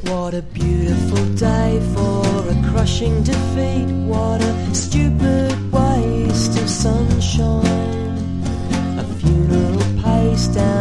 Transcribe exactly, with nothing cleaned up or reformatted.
What a beautiful day for a crushing defeat. What a stupid waste of sunshine. A funeral pace down